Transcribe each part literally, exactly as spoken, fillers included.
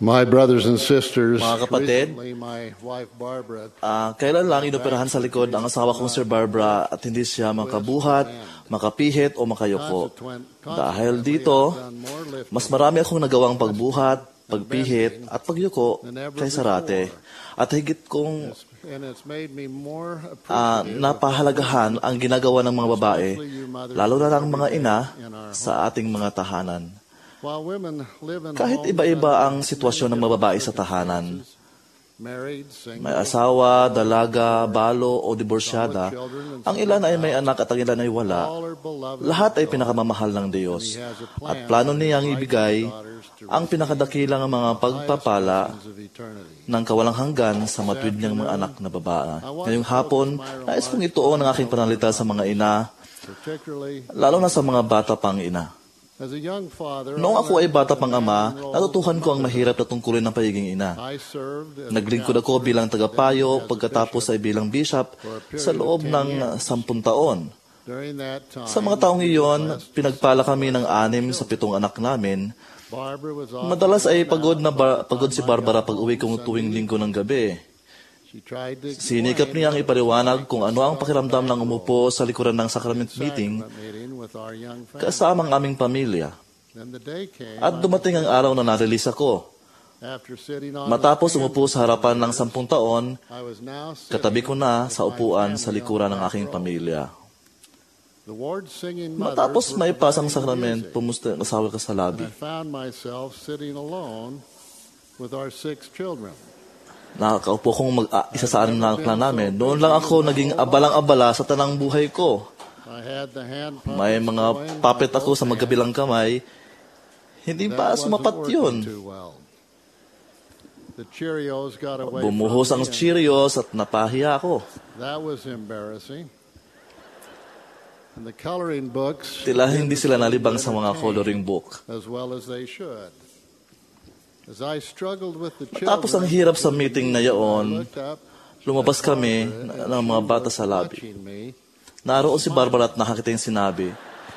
My brothers and sisters, Mga kapatid, recently my wife Barbara Ah, kailan lang inoperahan sa likod ang asawa kong si Barbara at hindi siya makabuhat, makapihit o makayuko. Dahil dito, mas marami akong nagawang pagbuhat, pagpihit at pagyuko kaysa rate. At higit kong and it's made me more ah, appreciative napahalagahan ang ginagawa ng mga babae, lalo na ng mga ina, sa ating mga tahanan. while women live in Kahit homes iba-iba ang sitwasyon ng mga babae sa tahanan, married, single, may asawa, dalaga, balo o diborsyada, ang ilan ay may anak at ang ilan ay wala. all are beloved. Lahat ay pinakamamahal ng Diyos at plano niyang ibigay ang pinakadakilang mga pagpapala of eternity. ng kawalang hanggan sa matuwid niyang mga anak na babae. Ngayong hapon, nais kong ituon ang aking panalita sa mga ina, Particularly lalo na sa mga bata pang ina. as a young father, Noong ako ay bata pang ama, natutuhan ko ang mahirap na tungkulin ng pagiging ina. I served as Naglingkod ako bilang tagapayo, pagkatapos ay bilang bishop sa loob ng sampung taon. during that time. Sa mga taong iyon, pinagpala kami ng anim sa pitong anak namin. Barbara was often Madalas ay pagod na ba- pagod si Barbara pag uwi kong tuwing linggo ng gabi. She tried to Sinikap niyang ipaliwanag kung ano ang pakiramdam ng umupo sa likuran ng sacrament meeting meeting with our young family. kasama ang aming pamilya. Then the day came At dumating ang araw na na-release ako. after sitting on Matapos umupo sa harapan ng sampung taon, I was now sitting katabi ko na sa upuan sa likuran ng aking pamilya. the ward singing mothers Matapos were may pasang providing sakrament, music. pumusta ang asawa ka sa labi. I found myself sitting alone with our six children. Nakakaupo kong mag-isa sa anim na anak na namin. Noon lang ako naging abalang-abala sa tanang buhay ko. I had the hand puppets May mga going puppet by ako both sa magkabilang kamay. Hindi hands. ba That wasn't sumapat working yun? too well. The Cheerios got away Bumuhos from ang me, and Cheerios at napahiya ako. that was embarrassing. And the coloring books Tila hindi sila didn't nalibang sa mga entertain coloring book. as well as they should. As I struggled with the Matapos ang children, hirap sa meeting na I yaon, looked up lumabas at kami Barbara, ng and mga she bata was sa labi. watching me. Naroon si Barbara at nakakita yung sinabi,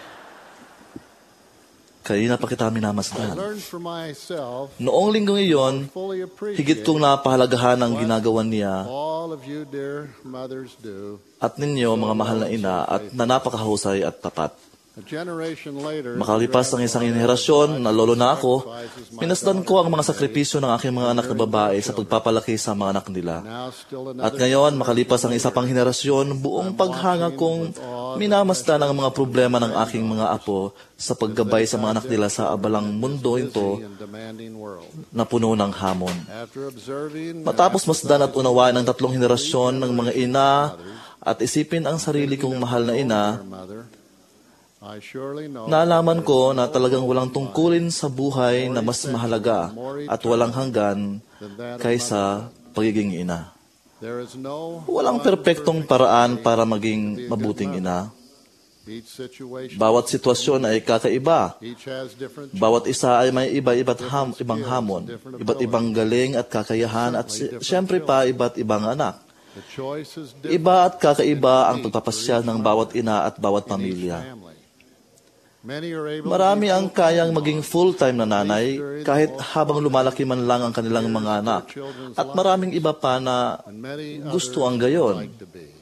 kanina pa kita I minamasdan. learned for myself, Noong linggong iyon, fully higit appreciate kong napahalagahan ang ginagawa niya all of you dear mothers do. at ninyo, mga mahal na ina, at na napakahusay at tapat. A generation later, Makalipas ng isang henerasyon na lolo na ako, pinasdan ko ang mga sakripisyo ng aking mga anak na babae sa pagpapalaki sa mga anak nila. now still At another ngayon, makalipas ang isa pang henerasyon, buong paghanga kong minamasdan ang mga problema ng aking mga apo sa paggabay sa mga anak nila sa abalang mundo ito busy and demanding world. na puno ng hamon. After observing Matapos masdan at unawain ng tatlong henerasyon ng mga ina at isipin ang sarili kong mahal na ina, her mother, I surely know naalaman ko na talagang walang tungkulin sa buhay na mas mahalaga at walang hanggan kaysa pagiging ina. there is no Walang perpektong paraan para maging mabuting ina. each situation. Bawat sitwasyon ay kakaiba. Each has different Bawat isa ay may iba-iba't ham, ibang hamon, iba't ibang galing at kakayahan at si- siyempre pa iba't ibang anak. the choice is different Iba at kakaiba ang pagpapasyal ng bawat ina at bawat in each pamilya. family. Many are able Marami to be ang kayang maging full-time na nanay kahit habang lumalaki man lang ang kanilang mga anak. At maraming iba pa na and many gusto others ang gayon. like to be.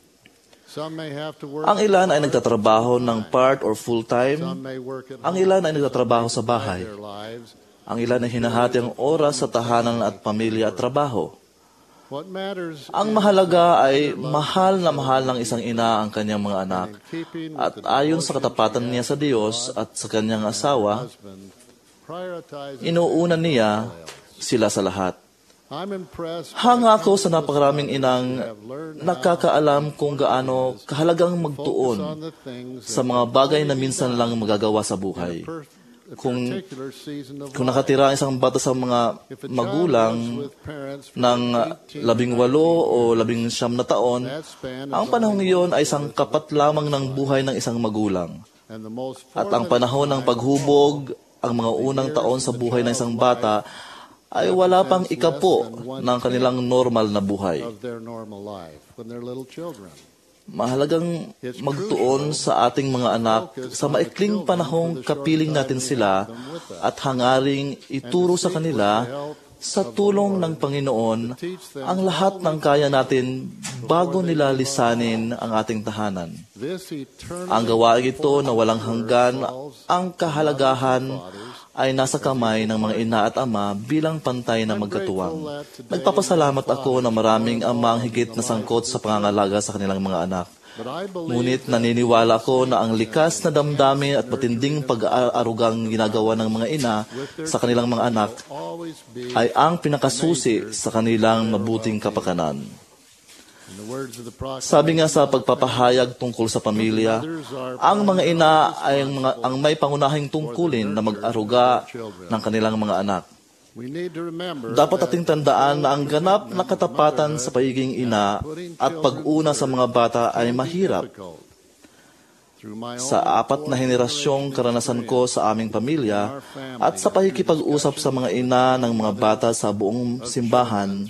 Some may have to work Ang ilan ay hard, nagtatrabaho ng part or some full-time. may work at Ang home ilan ay to nagtatrabaho sa supplement bahay. their lives. Ang ilan ay hinahati ang oras sa tahanan at pamilya at trabaho. What matters Ang is mahalaga ay mahal na mahal ng isang ina ang kanyang mga anak. in keeping At with the ayon sa devotion katapatan she niya has sa Diyos at sa kanyang to her asawa, husband, prioritizing inuuna family niya above all else. sila sa lahat. I'm impressed Hanga by ako sa countless napakaraming mothers inang who have learned how nakakaalam kung gaano kahalagang to focus magtuon on the things sa that mga can bagay only na be minsan done lang magagawa sa in a buhay. per- a Kung- particular season of Kung life. nakatira ang isang bata sa mga If a child magulang lives with parents for ng eighteen labing walo o labing siyam na taon, that span is ang panahong only iyon one ay isang fourth of kapat lamang ng buhay ng isang magulang. and the most At ang formative panahon ng time paghubog, ang mga unang taon sa buhay ng isang bata, ay wala pang ikapo ng kanilang normal na buhay. of their normal life when they're little children. Mahalagang magtuon sa ating mga anak sa maikling panahong kapiling natin sila at hangaring ituro sa kanila sa tulong ng Panginoon ang lahat ng kaya natin bago nila lisanin ang ating tahanan. Ang gawain ito na walang hanggan, ang kahalagahan ay nasa kamay ng mga ina at ama bilang pantay na magkatuwang. Nagpapasalamat ako na maraming ama ang higit na sangkot sa pangangalaga sa kanilang mga anak. Ngunit naniniwala ko na ang likas na damdamin at matinding pag-aarugang ginagawa ng mga ina sa kanilang mga anak ay ang pinakasusi sa kanilang mabuting kapakanan. Sabi nga sa pagpapahayag tungkol sa pamilya, ang mga ina ay ang, mga, ang may pangunahing tungkulin na mag-aruga ng kanilang mga anak. Dapat ating tandaan na ang ganap na katapatan sa pagiging ina at pag-una sa mga bata ay mahirap. Sa apat na henerasyong karanasan ko sa aming pamilya at sa pakikipag-usap sa mga ina ng mga bata sa buong simbahan,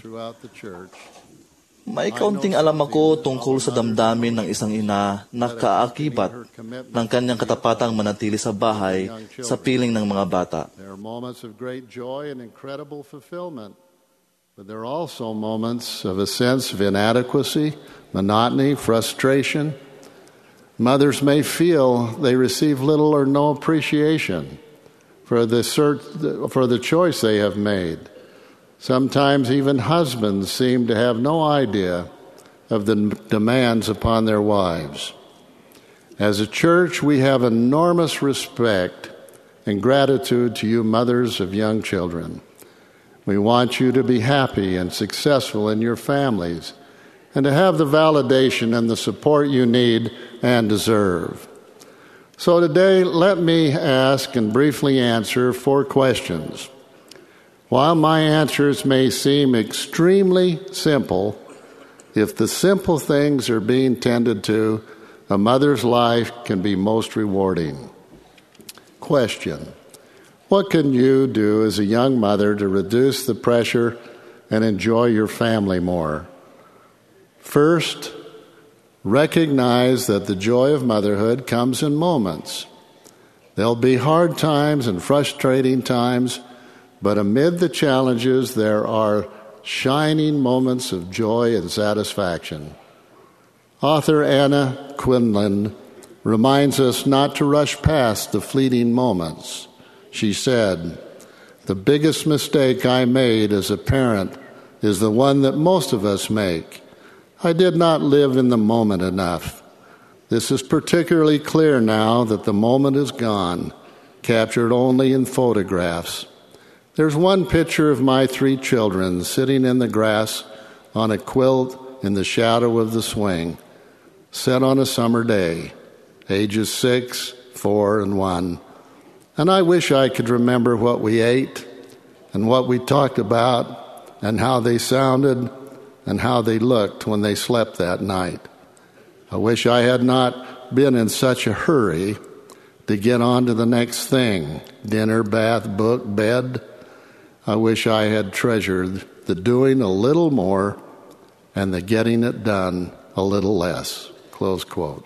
may kaunting alam ako tungkol sa damdamin ng isang ina na kaakibat ng kanyang katapatang manatili sa bahay sa piling ng mga bata. There are moments of great joy and incredible fulfillment, but there are also moments of a sense of inadequacy, monotony, frustration. Mothers may feel they receive little or no appreciation for the cert- for the choice they have made. Sometimes even husbands seem to have no idea of the demands upon their wives. As a church, we have enormous respect and gratitude to you mothers of young children. We want you to be happy and successful in your families and to have the validation and the support you need and deserve. So today, let me ask and briefly answer four questions. While my answers may seem extremely simple, if the simple things are being tended to, a mother's life can be most rewarding. Question: what can you do as a young mother to reduce the pressure and enjoy your family more? First, recognize that the joy of motherhood comes in moments. There'll be hard times and frustrating times, but amid the challenges, there are shining moments of joy and satisfaction. Author Anna Quindlen reminds us not to rush past the fleeting moments. She said, "The biggest mistake I made as a parent is the one that most of us make. I did not live in the moment enough. This is particularly clear now that the moment is gone, captured only in photographs. There's one picture of my three children sitting in the grass on a quilt in the shadow of the swing, set on a summer day, ages six, four, and one. And I wish I could remember what we ate and what we talked about and how they sounded and how they looked when they slept that night. I wish I had not been in such a hurry to get on to the next thing, dinner, bath, book, bed. I wish I had treasured the doing a little more and the getting it done a little less." Close quote.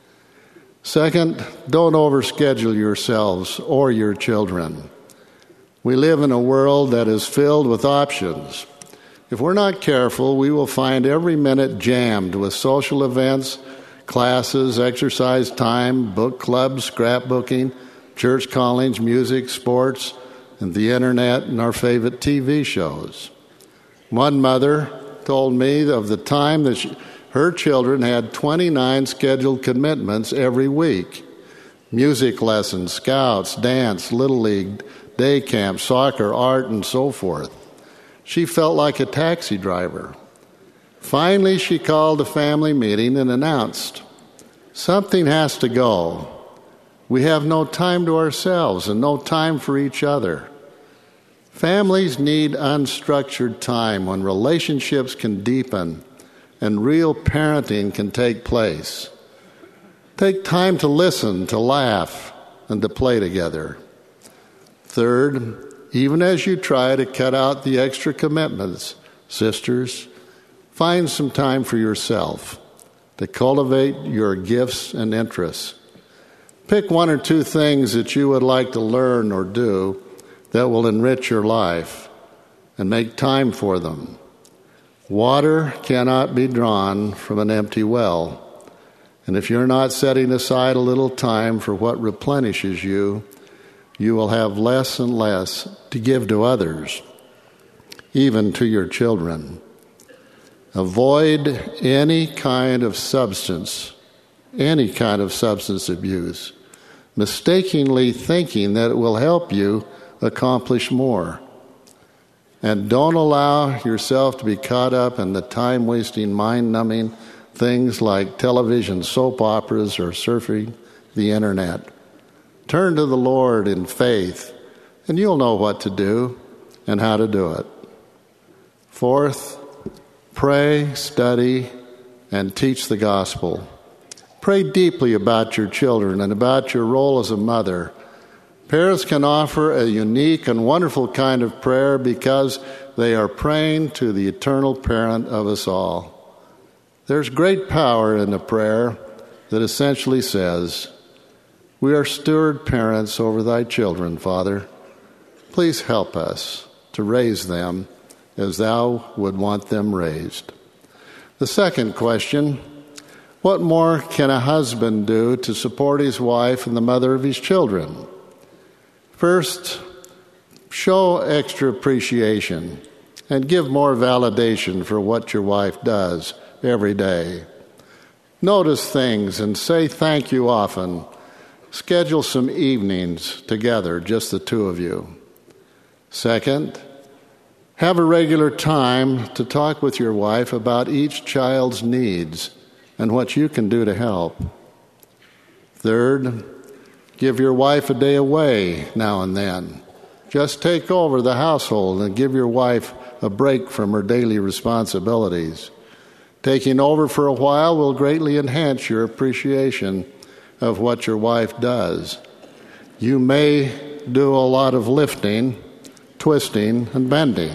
Second, don't overschedule yourselves or your children. We live in a world that is filled with options. If we're not careful, we will find every minute jammed with social events, classes, exercise time, book clubs, scrapbooking, church callings, music, sports, and the internet and our favorite T V shows. One mother told me of the time that she, her children had twenty-nine scheduled commitments every week. Music lessons, scouts, dance, Little League, day camp, soccer, art, and so forth. She felt like a taxi driver. Finally, she called a family meeting and announced, "Something has to go. We have no time to ourselves and no time for each other." Families need unstructured time when relationships can deepen and real parenting can take place. Take time to listen, to laugh, and to play together. Third, even as you try to cut out the extra commitments, sisters, find some time for yourself. to cultivate your gifts and interests. Pick one or two things that you would like to learn or do that will enrich your life, and make time for them. Water cannot be drawn from an empty well, and if you're not setting aside a little time for what replenishes you, you will have less and less to give to others, even to your children. Avoid any kind of substance, any kind of substance abuse, mistakenly thinking that it will help you accomplish more. And don't allow yourself to be caught up in the time-wasting, mind-numbing things like television soap operas or surfing the internet. Turn to the Lord in faith, and you'll know what to do and how to do it. Fourth, pray, study, and teach the gospel. Pray deeply about your children and about your role as a mother. Parents can offer a unique and wonderful kind of prayer because they are praying to the eternal parent of us all. There's great power in the prayer that essentially says, "We are steward parents over thy children, Father. Please help us to raise them as thou would want them raised." The second question, what more can a husband do to support his wife and the mother of his children? First, show extra appreciation and give more validation for what your wife does every day. Notice things and say thank you often. Schedule some evenings together, just the two of you. Second, have a regular time to talk with your wife about each child's needs and what you can do to help. Third, give your wife a day away now and then. Just take over the household and give your wife a break from her daily responsibilities. Taking over for a while will greatly enhance your appreciation of what your wife does. You may do a lot of lifting, twisting, and bending.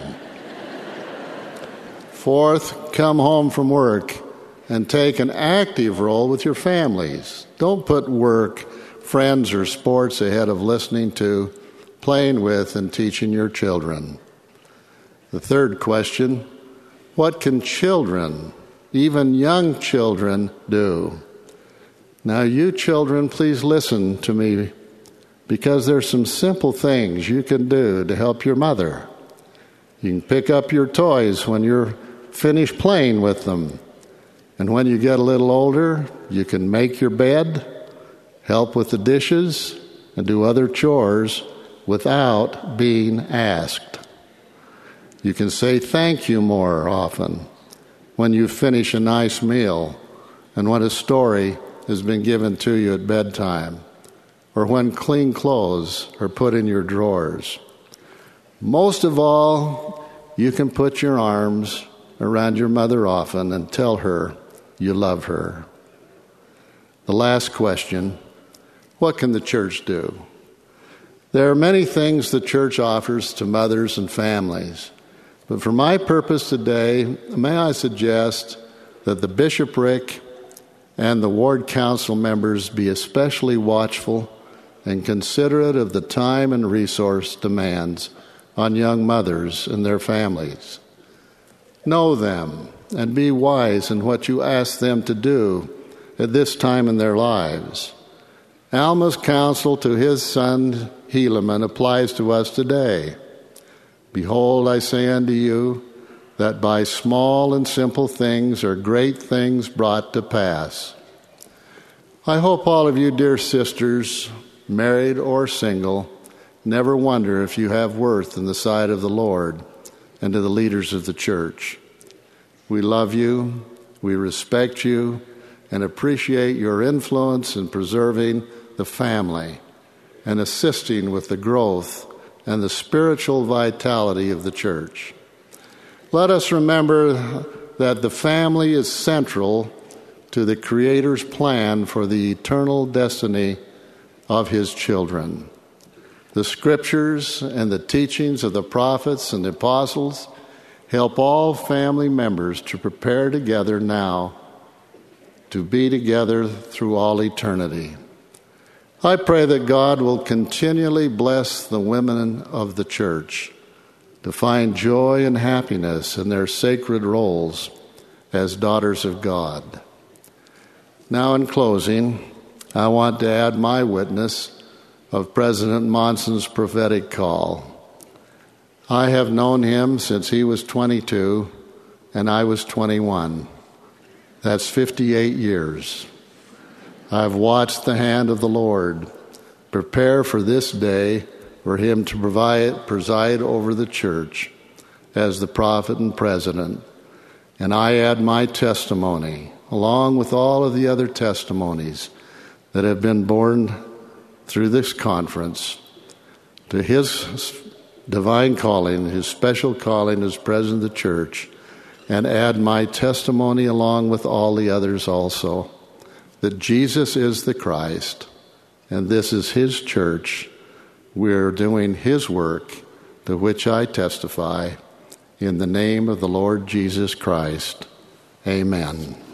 Fourth, come home from work and take an active role with your families. Don't put work, friends, or sports ahead of listening to, playing with, and teaching your children. The third question, what can children, even young children, do? Now, you children, please listen to me, because there's some simple things you can do to help your mother. You can pick up your toys when you're finished playing with them. And when you get a little older, you can make your bed, help with the dishes, and do other chores without being asked. You can say thank you more often when you finish a nice meal and when a story has been given to you at bedtime, or when clean clothes are put in your drawers. Most of all, you can put your arms around your mother often and tell her you love her. The last question, what can the church do? There are many things the church offers to mothers and families, but for my purpose today, may I suggest that the bishopric and the ward council members be especially watchful and considerate of the time and resource demands on young mothers and their families. Know them and be wise in what you ask them to do at this time in their lives. Alma's counsel to his son Helaman applies to us today. Behold, I say unto you, that by small and simple things are great things brought to pass. I hope all of you, dear sisters, married or single, never wonder if you have worth in the sight of the Lord and to the leaders of the church. We love you, we respect you, and appreciate your influence in preserving the family and assisting with the growth and the spiritual vitality of the church. Let us remember that the family is central to the Creator's plan for the eternal destiny of His children. The Scriptures and the teachings of the prophets and the apostles help all family members to prepare together now to be together through all eternity. I pray that God will continually bless the women of the church to find joy and happiness in their sacred roles as daughters of God. Now, in closing, I want to add my witness of President Monson's prophetic call. I have known him since he was twenty-two and I was twenty-one. That's fifty-eight years. I've watched the hand of the Lord prepare for this day for him to provide, preside over the church as the prophet and president. And I add my testimony, along with all of the other testimonies that have been born through this conference, to his divine calling, his special calling as president of the church, and add my testimony along with all the others also, that Jesus is the Christ, and this is his church. We're doing his work, to which I testify, in the name of the Lord Jesus Christ. Amen.